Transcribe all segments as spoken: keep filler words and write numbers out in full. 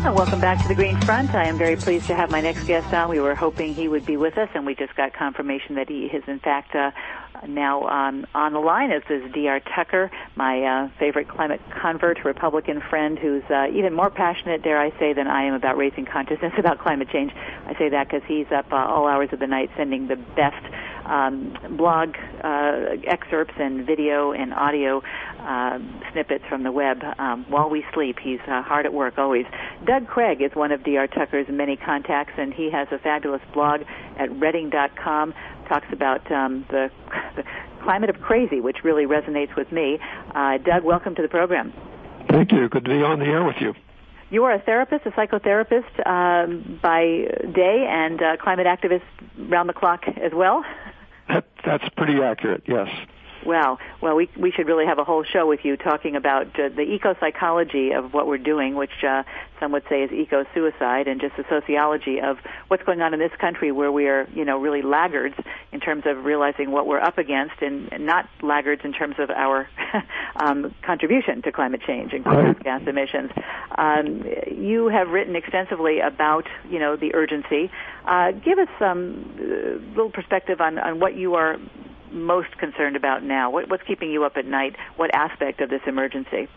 And welcome back to the Green Front. I am very pleased to have my next guest on. We were hoping he would be with us, and we just got confirmation that he is, in fact, uh, now um, on the line. This is D R Tucker, my uh, favorite climate convert, Republican friend, who's uh, even more passionate, dare I say, than I am about raising consciousness about climate change. I say that because he's up uh, all hours of the night sending the best um, blog uh, excerpts and video and audio uh, snippets from the web um, while we sleep. He's uh, hard at work always. Doug Craig is one of D R Tucker's many contacts, and he has a fabulous blog at reading dot com. Talks about um, the, the climate of crazy, which really resonates with me. Uh, Doug, welcome to the program. Thank you. Good to be on the air with you. You are a therapist, a psychotherapist um, by day, and a climate activist round the clock as well? That, that's pretty accurate, yes. Wow. Well, we we should really have a whole show with you talking about uh, the eco-psychology of what we're doing, which uh, some would say is eco-suicide, and just the sociology of what's going on in this country where we are, you know, really laggards in terms of realizing what we're up against, and not laggards in terms of our um, contribution to climate change and greenhouse right. gas emissions. Um, you have written extensively about, you know, the urgency. Uh, give us some uh, little perspective on, on what you are most concerned about now. What, what's keeping you up at night? What aspect of this emergency?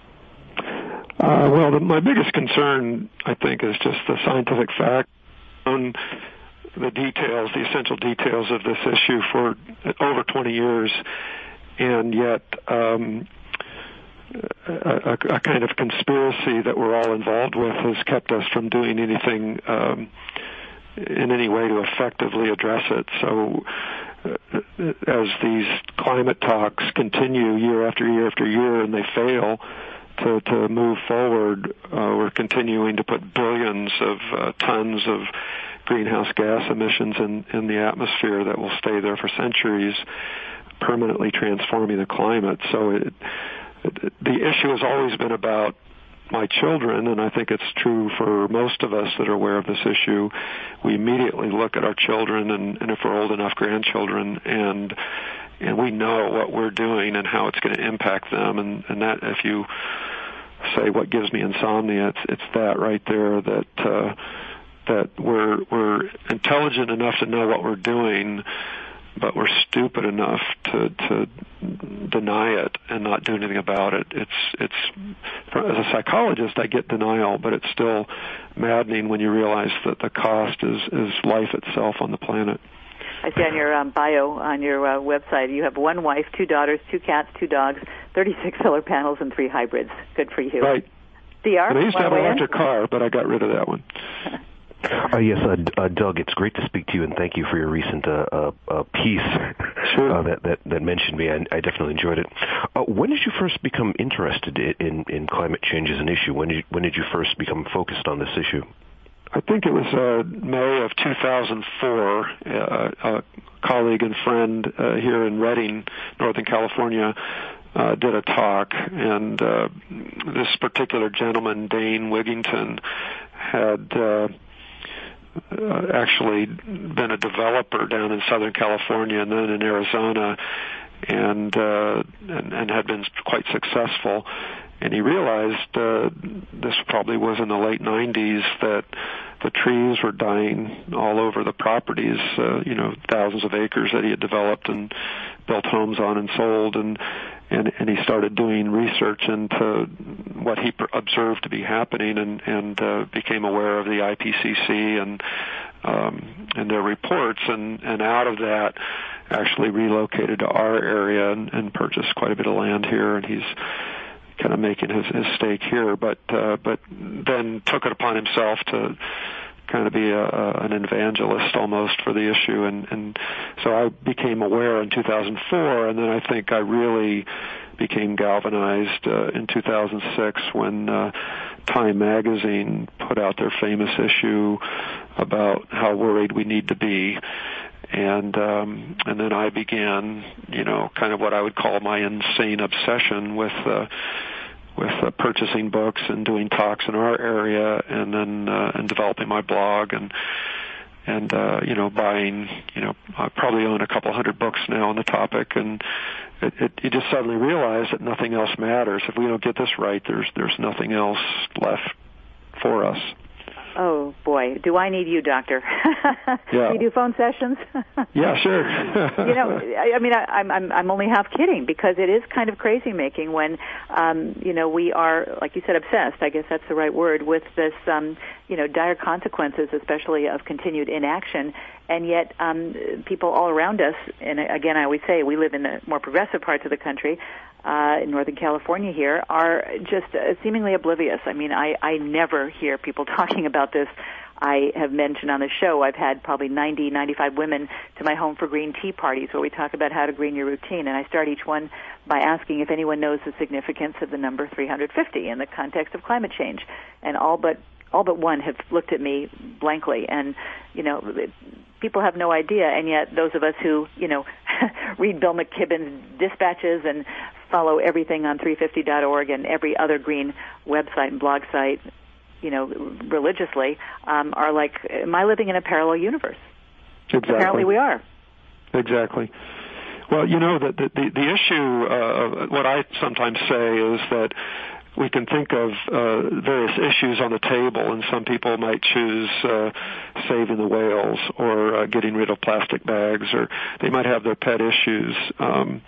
Uh, well, the, my biggest concern, I think, is just the scientific fact on the details, the essential details of this issue for over twenty years, and yet um, a, a, a kind of conspiracy that we're all involved with has kept us from doing anything um, in any way to effectively address it. So as these climate talks continue year after year after year and they fail to, to move forward, uh, we're continuing to put billions of uh, tons of greenhouse gas emissions in, in the atmosphere that will stay there for centuries, permanently transforming the climate. So it, it, the issue has always been about my children, and I think it's true for most of us that are aware of this issue. We immediately look at our children, and, and if we're old enough, grandchildren, and and we know what we're doing and how it's going to impact them. And, and that, if you say what gives me insomnia, it's it's that right there, that uh, that we're we're intelligent enough to know what we're doing, but we're stupid enough to, to deny it and not do anything about it. It's, it's, as a psychologist, I get denial, but it's still maddening when you realize that the cost is, is life itself on the planet. I see on your um, bio on your uh, website you have one wife, two daughters, two cats, two dogs, thirty-six solar panels, and three hybrids. Good for you. Right. D R, and I used to have an electric car, but I got rid of that one. Uh, yes, uh, uh, Doug, it's great to speak to you, and thank you for your recent uh, uh, uh, piece sure. uh, that, that that mentioned me. I, I definitely enjoyed it. Uh, when did you first become interested in, in climate change as an issue? When did you, when did you first become focused on this issue? I think it was uh, May of two thousand four. Uh, a colleague and friend uh, here in Redding, Northern California, uh, did a talk, and uh, this particular gentleman, Dane Wigington, had uh, uh, actually been a developer down in Southern California and then in Arizona, and uh, and, and had been quite successful. And he realized, uh, this probably was in the late nineties, that the trees were dying all over the properties, uh, you know, thousands of acres that he had developed and built homes on and sold. And, and, and he started doing research into what he observed to be happening, and, and uh, became aware of the I P C C and, um, and their reports. And, and out of that, actually relocated to our area and, and purchased quite a bit of land here. And he's kind of making his, his stake here, but uh, but then took it upon himself to kind of be a, a, an evangelist almost for the issue, and, and so I became aware in two thousand four, and then I think I really became galvanized uh, in two thousand six when uh, Time magazine put out their famous issue about how worried we need to be. And um, and then I began, you know, kind of what I would call my insane obsession with uh, with uh, purchasing books and doing talks in our area, and then uh, and developing my blog, and and uh, you know, buying, you know, I probably own a couple hundred books now on the topic, and it, it, you just suddenly realize that nothing else matters. If we don't get this right, there's there's nothing else left for us. say, do I need you, doctor? Yeah. Do you do phone sessions? Yeah, sure. You know, I, I mean, I, I'm I'm I'm only half kidding, because it is kind of crazy making when, um, you know, we are, like you said, obsessed. I guess that's the right word, with this, um, you know, dire consequences, especially of continued inaction. And yet, um, people all around us, and again, I always say we live in the more progressive parts of the country, uh, in Northern California here, are just uh, seemingly oblivious. I mean, I, I never hear people talking about this. I have mentioned on the show, I've had probably ninety, ninety-five women to my home for green tea parties where we talk about how to green your routine. And I start each one by asking if anyone knows the significance of the number three hundred fifty in the context of climate change. And all but all but one have looked at me blankly. And, you know, people have no idea. And yet those of us who, you know, read Bill McKibben's dispatches and follow everything on three fifty dot org and every other green website and blog site, you know, religiously, um, are like, am I living in a parallel universe? Exactly. Apparently we are. Exactly. Well, you know, the, the, the issue, uh, what I sometimes say is that we can think of uh, various issues on the table, and some people might choose uh, saving the whales or uh, getting rid of plastic bags, or they might have their pet issues. Um,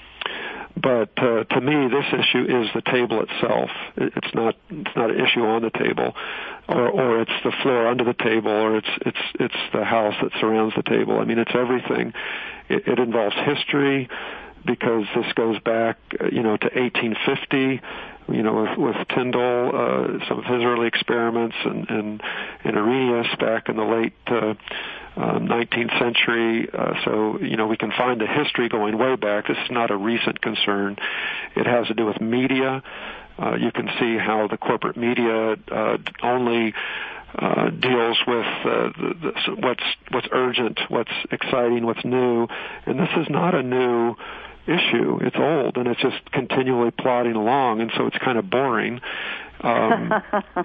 but uh, to me, this issue is the table itself. It's not it's not an issue on the table, or, or it's the floor under the table, or it's it's it's the house that surrounds the table. I mean, it's everything. It, it involves history, because this goes back, you know, to eighteen fifty. You know, with, with Tyndall, uh, some of his early experiments, and, and, and Arrhenius back in the late uh, uh, nineteenth century. Uh, so, you know, we can find the history going way back. This is not a recent concern. It has to do with media. Uh, you can see how the corporate media uh, only uh, deals with uh, the, the, what's what's urgent, what's exciting, what's new. And this is not a new issue. It's old, and it's just continually plodding along, and so it's kind of boring. Um,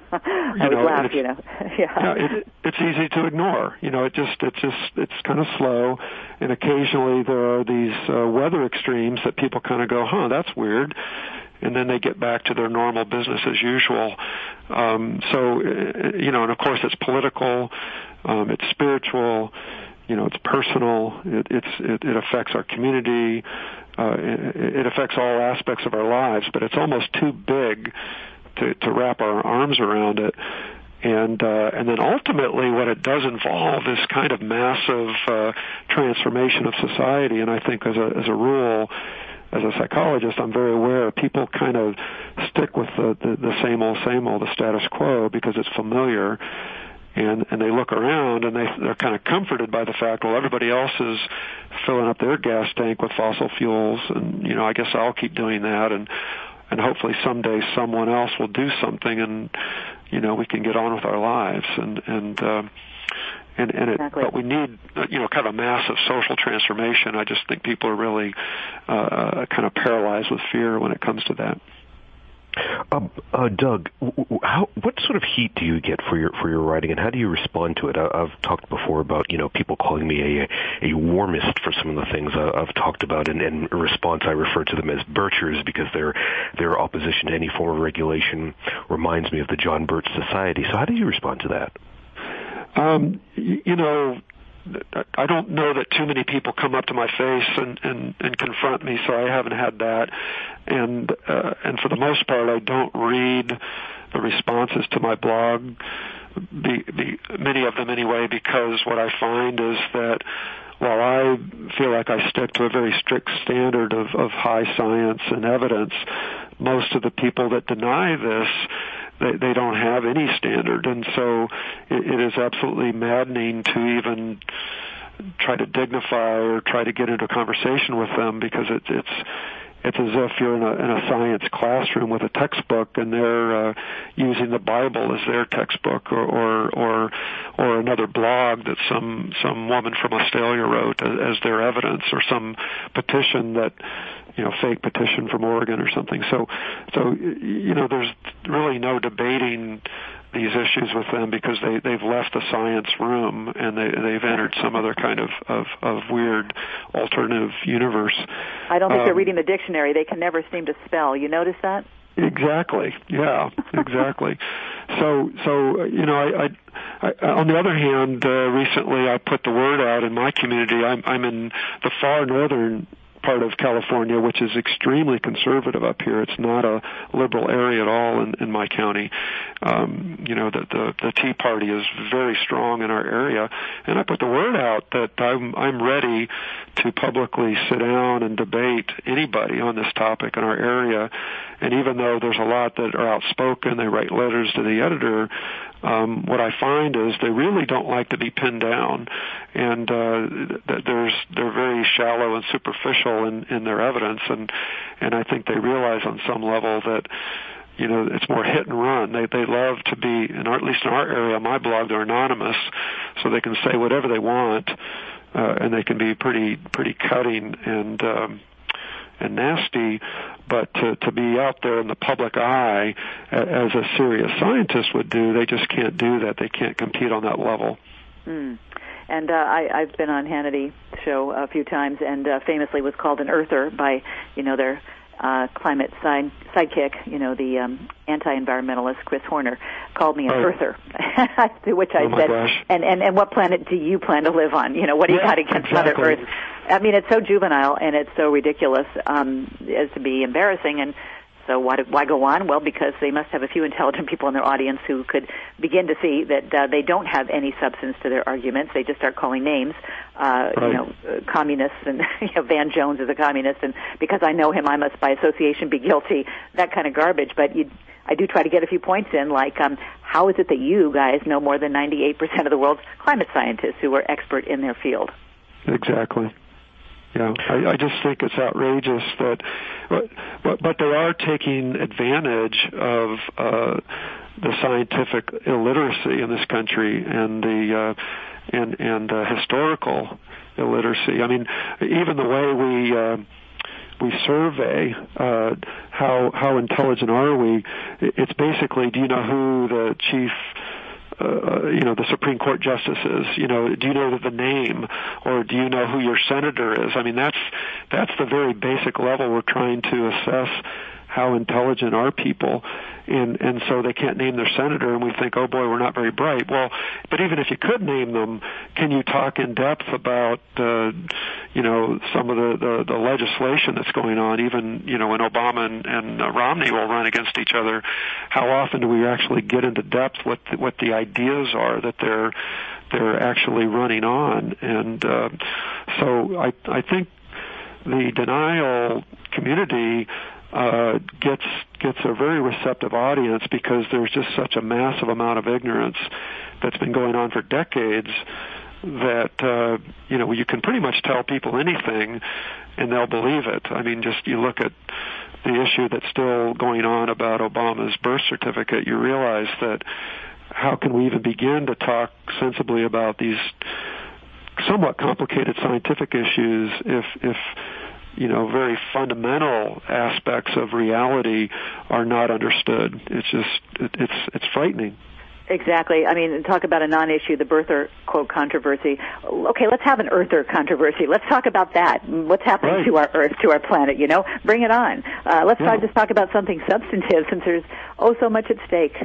I would laugh, you know. Yeah, yeah it, it's easy to ignore. You know, it just it's just it's kind of slow, and occasionally there are these uh, weather extremes that people kind of go, "Huh, that's weird," and then they get back to their normal business as usual. Um, so, you know, and of course it's political, um, it's spiritual. You know, it's personal. It, it's it, it affects our community. Uh, it, it affects all aspects of our lives. But it's almost too big to, to wrap our arms around it. And uh, and then ultimately, what it does involve is kind of massive uh, transformation of society. And I think, as a as a rule, as a psychologist, I'm very aware people kind of stick with the, the, the same old, same old, the status quo, because it's familiar. And, and they look around, and they, they're kind of comforted by the fact, well, everybody else is filling up their gas tank with fossil fuels, and, you know, I guess I'll keep doing that, and, and hopefully someday someone else will do something, and, you know, we can get on with our lives. And, and, uh, and, and it, exactly. But we need, you know, kind of a massive social transformation. I just think people are really uh, kind of paralyzed with fear when it comes to that. Uh, uh, Doug, how, what sort of heat do you get for your for your writing, and how do you respond to it? I, I've talked before about, you know, people calling me a a warmist for some of the things I, I've talked about, and in response I refer to them as Birchers, because their their opposition to any form of regulation reminds me of the John Birch Society. So how do you respond to that? Um, you know, I don't know that too many people come up to my face and, and, and confront me, so I haven't had that. And uh, and for the most part, I don't read the responses to my blog, be, be, many of them anyway, because what I find is that while I feel like I stick to a very strict standard of, of high science and evidence, most of the people that deny this, They, they don't have any standard, and so it, it is absolutely maddening to even try to dignify or try to get into a conversation with them, because it, it's it's as if you're in a, in a science classroom with a textbook, and they're uh, using the Bible as their textbook, or, or or or another blog that some some woman from Australia wrote as, as their evidence, or some petition that, you know, fake petition from Oregon or something. So, so you know, there's really no debating these issues with them, because they, they've left the science room, and they, they've entered some other kind of, of, of weird alternative universe. I don't think um, they're reading the dictionary. They can never seem to spell. You notice that? Exactly. Yeah, exactly. So, so you know, I, I I, on the other hand, uh, recently I put the word out in my community. I'm, I'm in the far northern part of California, which is extremely conservative up here. It's not a liberal area at all in, in my county. Um, you know, the, the the Tea Party is very strong in our area, and I put the word out that I'm I'm ready to publicly sit down and debate anybody on this topic in our area. And even though there's a lot that are outspoken, they write letters to the editor. Um, what I find is they really don't like to be pinned down, and uh, th- there's they're very shallow and superficial in, in their evidence, and and I think they realize on some level that, you know, it's more hit and run. They they love to be, in our, at least in our area, my blog, they're anonymous, so they can say whatever they want, uh, and they can be pretty pretty cutting and um, and nasty. But to, to be out there in the public eye, as a serious scientist would do, they just can't do that. They can't compete on that level. Mm. And uh, I, I've been on Hannity show a few times, and uh, famously was called an earther by, you know, their uh, climate side, sidekick, you know, the um, anti-environmentalist Chris Horner, called me an oh. earther, to which I oh said, gosh. and, and, and what planet do you plan to live on? You know, what do you yeah, got against exactly. Mother Earth? I mean, it's so juvenile and it's so ridiculous um, as to be embarrassing. And so why, why go on? Well, because they must have a few intelligent people in their audience who could begin to see that uh, they don't have any substance to their arguments. They just start calling names, uh, right. you know, uh, communists, and you know, Van Jones is a communist, and because I know him, I must by association be guilty, that kind of garbage. But you, I do try to get a few points in, like um, how is it that you guys know more than ninety-eight percent of the world's climate scientists who are expert in their field? Exactly. Yeah, I, I just think it's outrageous that, but, but they are taking advantage of uh, the scientific illiteracy in this country and the uh, and and uh, historical illiteracy. I mean, even the way we uh, we survey uh, how how intelligent are we? It's basically, do you know who the chief Uh, you know, the Supreme Court justices, you know, do you know the name, or do you know who your senator is? I mean, that's that's the very basic level we're trying to assess how intelligent are people, and and so they can't name their senator, and we think, oh boy, we're not very bright. Well, but even if you could name them, can you talk in depth about, uh, you know, some of the, the, the legislation that's going on? Even, you know, when Obama and, and uh, Romney will run against each other, how often do we actually get into depth what the, what the ideas are that they're they're actually running on? And uh, so I I think the denial community Uh, gets gets a very receptive audience because there's just such a massive amount of ignorance that's been going on for decades that uh, you know, you can pretty much tell people anything and they'll believe it. I mean, just you look at the issue that's still going on about Obama's birth certificate, you realize that how can we even begin to talk sensibly about these somewhat complicated scientific issues if if you know, very fundamental aspects of reality are not understood. It's just, it, it's it's frightening. Exactly. I mean, talk about a non-issue, the birther quote controversy. Okay, let's have an earther controversy. Let's talk about that. What's happening right. to our Earth, to our planet, you know? Bring it on. Uh, let's yeah. try just talk about something substantive since there's, oh, so much at stake.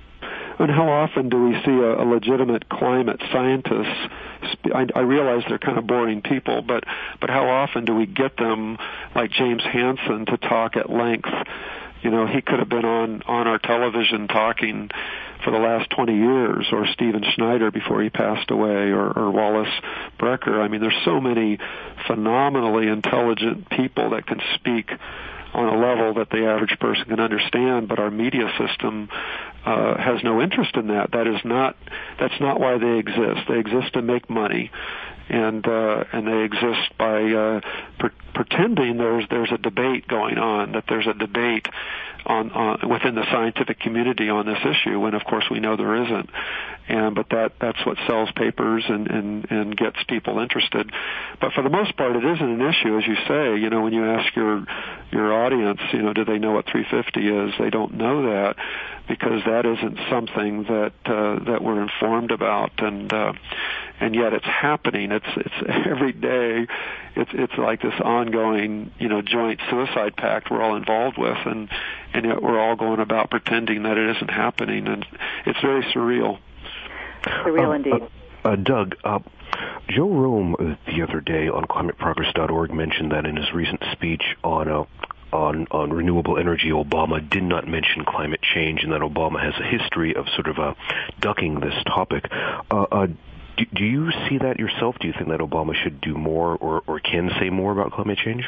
And how often do we see a, a legitimate climate scientist? I, I realize they're kind of boring people, but but how often do we get them, like James Hansen, to talk at length? You know, he could have been on on our television talking for the last twenty years, or Stephen Schneider before he passed away, or, or Wallace Brecker. I mean, there's so many phenomenally intelligent people that can speak on a level that the average person can understand, but our media system uh, has no interest in that. That is not, that's not why they exist. They exist to make money, and uh, and they exist by uh, pre- pretending there's there's a debate going on, that there's a debate on, on within the scientific community on this issue, when of course we know there isn't. And but that that's what sells papers and, and, and gets people interested. But for the most part, it isn't an issue, as you say. You know, when you ask your your audience, you know, do they know what three fifty is? They don't know that, because that isn't something that uh, that we're informed about, and uh, and yet it's happening. It's it's every day. It's it's like this ongoing, you know, joint suicide pact we're all involved with, and and yet we're all going about pretending that it isn't happening, and it's very surreal. Surreal uh, indeed. Uh, uh, Doug, uh, Joe Rome uh, the other day on climate progress dot org mentioned that in his recent speech on uh, on on renewable energy, Obama did not mention climate change, and that Obama has a history of sort of uh, ducking this topic. Uh, uh, do, do you see that yourself? Do you think that Obama should do more or, or can say more about climate change?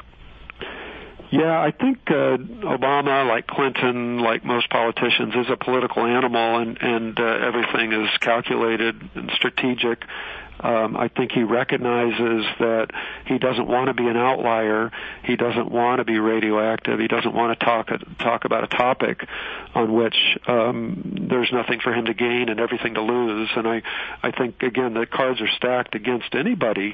Yeah, I think uh, Obama, like Clinton, like most politicians, is a political animal, and, and uh, everything is calculated and strategic. Um, I think he recognizes that he doesn't want to be an outlier. He doesn't want to be radioactive. He doesn't want to talk talk about a topic on which um, there's nothing for him to gain and everything to lose. And I, I think, again, the cards are stacked against anybody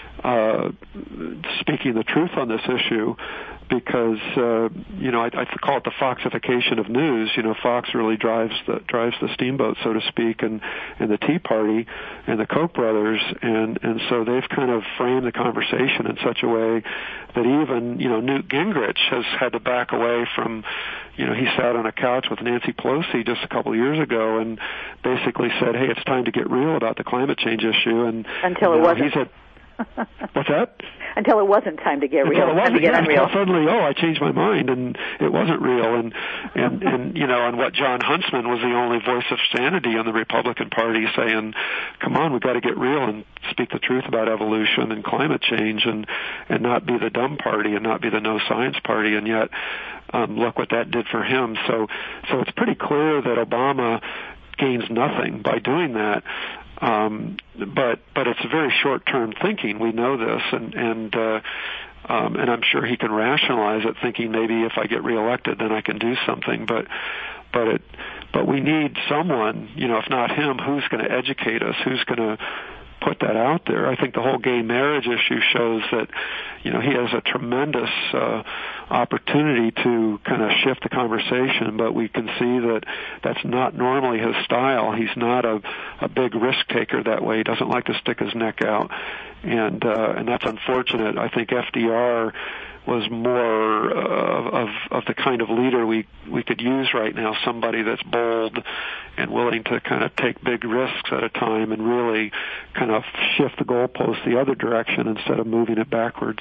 uh, speaking the truth on this issue. Because uh, you know, I, I call it the Foxification of news. You know, Fox really drives the drives the steamboat, so to speak, and, and the Tea Party and the Koch brothers, and and so they've kind of framed the conversation in such a way that even you know Newt Gingrich has had to back away from. You know, he sat on a couch with Nancy Pelosi just a couple of years ago and basically said, "Hey, it's time to get real about the climate change issue." And until it you know, wasn't. He's a, what's that? Until it wasn't time to get real. Until it wasn't, time to get yeah, unreal. until suddenly, oh, I changed my mind, and it wasn't real. And, and, and, you know, and what John Huntsman was the only voice of sanity in the Republican Party saying, come on, we've got to get real and speak the truth about evolution and climate change and, and not be the dumb party and not be the no science party. And yet, um, look what that did for him. So, so it's pretty clear that Obama gains nothing by doing that. Um, but but it's very short-term thinking. We know this, and and uh, um, and I'm sure he can rationalize it, thinking maybe if I get reelected, then I can do something. But but it but we need someone, you know, if not him, who's going to educate us, who's going to put that out there. I think the whole gay marriage issue shows that, you know, he has a tremendous uh, opportunity to kind of shift the conversation, but we can see that that's not normally his style. He's not a, a big risk taker that way. He doesn't like to stick his neck out, and uh, and that's unfortunate. I think F D R was more uh, of of the kind of leader we we could use right now, somebody that's bold and willing to kind of take big risks at a time and really kind of shift the goalpost the other direction instead of moving it backwards.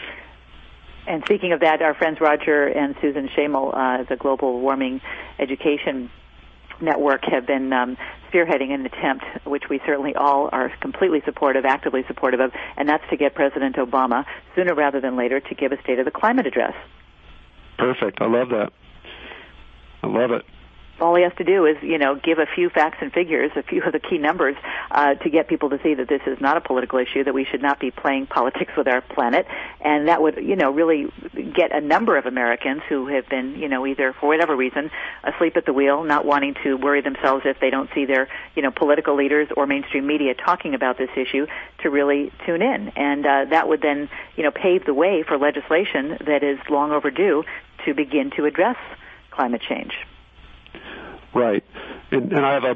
And speaking of that, our friends Roger and Susan Shamel, uh, the Global Warming Education Network, have been um, spearheading an attempt, which we certainly all are completely supportive, actively supportive of, and that's to get President Obama, sooner rather than later, to give a State of the Climate address. Perfect. I love that. I love it. All he has to do is, you know, give a few facts and figures, a few of the key numbers, uh, to get people to see that this is not a political issue, that we should not be playing politics with our planet, and that would, you know, really get a number of Americans who have been, you know, either for whatever reason, asleep at the wheel, not wanting to worry themselves if they don't see their, you know, political leaders or mainstream media talking about this issue, to really tune in. And uh, that would then, you know, pave the way for legislation that is long overdue to begin to address climate change. Right, and, and I have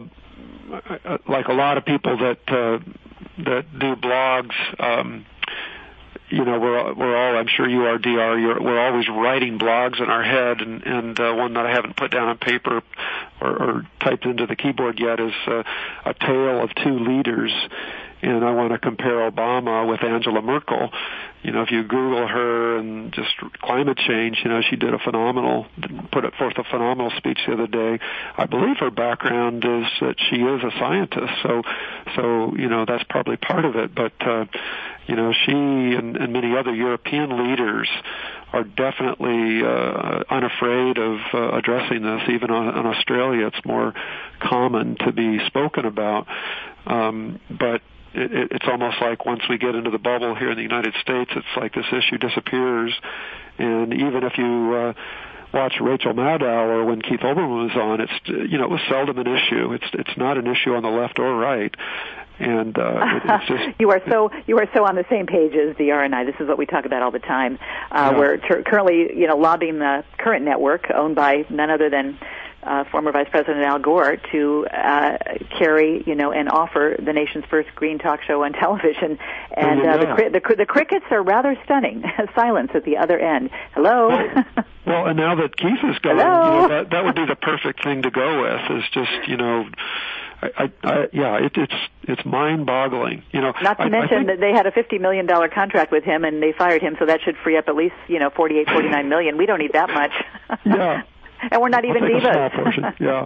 a like a lot of people that uh, that do blogs. Um, you know, we're we're all, I'm sure you are, D R. You're, we're always writing blogs in our head, and and uh, one that I haven't put down on paper or, or typed into the keyboard yet is uh, A Tale of Two Leaders. And I want to compare Obama with Angela Merkel. You know, if you Google her and just climate change, you know, she did a phenomenal, put it forth a phenomenal speech the other day. I believe her background is that she is a scientist, so, so you know, that's probably part of it. But, uh, you know, she and, and many other European leaders are definitely uh, unafraid of uh, addressing this. Even on, on Australia, it's more common to be spoken about. Um, but It, it's almost like once we get into the bubble here in the United States, it's like this issue disappears. And even if you uh, watch Rachel Maddow or when Keith Olbermann was on, it's, you know, it was seldom an issue. It's it's not an issue on the left or right. And uh, it, it's just you are so you are so on the same page as D R and I. This is what we talk about all the time. Uh, yeah. We're ter- currently, you know, lobbying the current network owned by none other than Uh, former Vice President Al Gore to uh, carry, you know, and offer the nation's first green talk show on television. And uh, the, cri- the, the crickets are rather stunning. Silence at the other end. Hello. Well, well, and now that Keith is gone, you know, that, that would be the perfect thing to go with, is just, you know, I, I, I yeah, it, it's it's mind-boggling. You know, not to I, mention I think, that they had a fifty million dollar contract with him, and they fired him, so that should free up at least you know forty-eight, forty-nine million. We don't need that much. Yeah, and we're not even I'll take divas. A small portion. Yeah.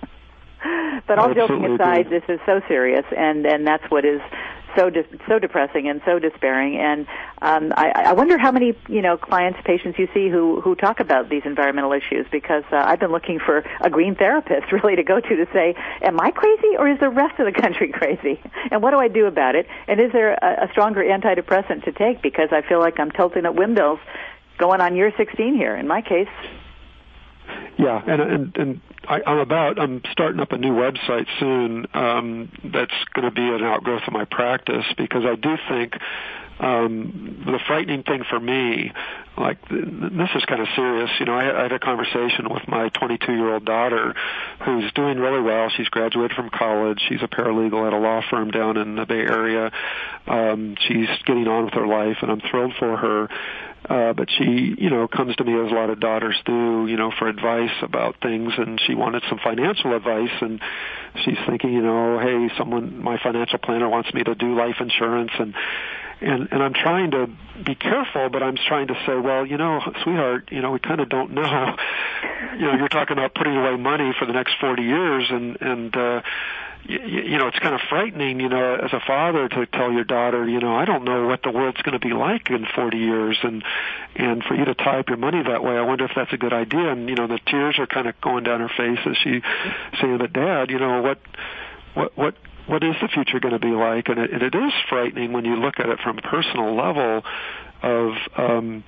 But all Absolutely joking aside, agree. this is so serious, and and that's what is so de- so depressing and so despairing. And um, I, I wonder how many you know clients, patients you see who who talk about these environmental issues, because uh, I've been looking for a green therapist really to go to to say, am I crazy or is the rest of the country crazy? And what do I do about it? And is there a, a stronger antidepressant to take? Because I feel like I'm tilting at windmills, going on year sixteen here in my case. Yeah, and and and I, I'm about I'm starting up a new website soon um, that's going to be an outgrowth of my practice, because I do think um, the frightening thing for me, like this is kind of serious. You know, I, I had a conversation with my twenty-two-year-old daughter, who's doing really well. She's graduated from college. She's a paralegal at a law firm down in the Bay Area. Um, she's getting on with her life, and I'm thrilled for her. Uh, but she, you know, comes to me as a lot of daughters do, you know, for advice about things, and she wanted some financial advice, and she's thinking, you know, hey, someone, my financial planner wants me to do life insurance, and and and I'm trying to be careful, but I'm trying to say, well, you know, sweetheart, you know, we kind of don't know. You know, you're talking about putting away money for the next forty years, and and uh, you, you know, it's kind of frightening, you know, as a father to tell your daughter, you know, I don't know what the world's going to be like in forty years, and and for you to tie up your money that way, I wonder if that's a good idea. And you know, the tears are kind of going down her face as she saying, but Dad, you know, what what what what is the future going to be like? And it, and it is frightening when you look at it from a personal level of, um,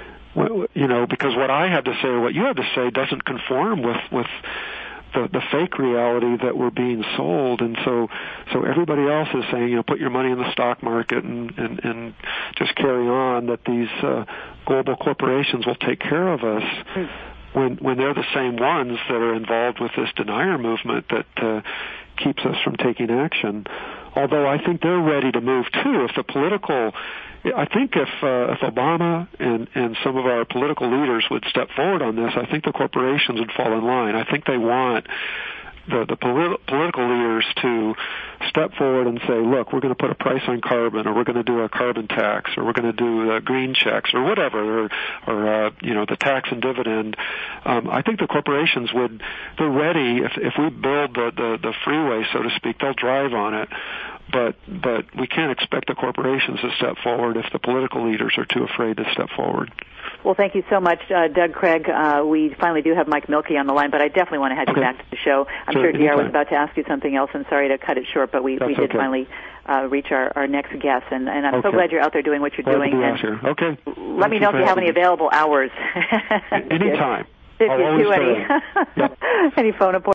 you know, because what I have to say or what you have to say doesn't conform with, with the, the fake reality that we're being sold. And so, so everybody else is saying, you know, put your money in the stock market and, and, and just carry on, that these uh, global corporations will take care of us. When, when they're the same ones that are involved with this denier movement that uh, keeps us from taking action. Although I think they're ready to move too. If the political, I think if uh, if Obama and and some of our political leaders would step forward on this, I think the corporations would fall in line. I think they want the the polit- political leaders to step forward and say, look, we're going to put a price on carbon, or we're going to do a carbon tax, or we're going to do uh, green checks, or whatever, or, or uh, you know, the tax and dividend. Um, I think the corporations would, they're ready. If if we build the, the, the freeway, so to speak, they'll drive on it. But but we can't expect the corporations to step forward if the political leaders are too afraid to step forward. Well, thank you so much, uh, Doug Craig. Uh, we finally do have Mike Milkey on the line, but I definitely want to have okay. you back to the show. I'm sure, sure D R was anytime. about to ask you something else, and sorry to cut it short, but we, we did okay. finally uh, reach our, our next guest, and, and I'm okay. so glad you're out there doing what you're glad doing. To be and out here. Okay. Let Thank me know you if you have any me. available hours. Anytime. If I'll you always do any, yep. any phone appointments.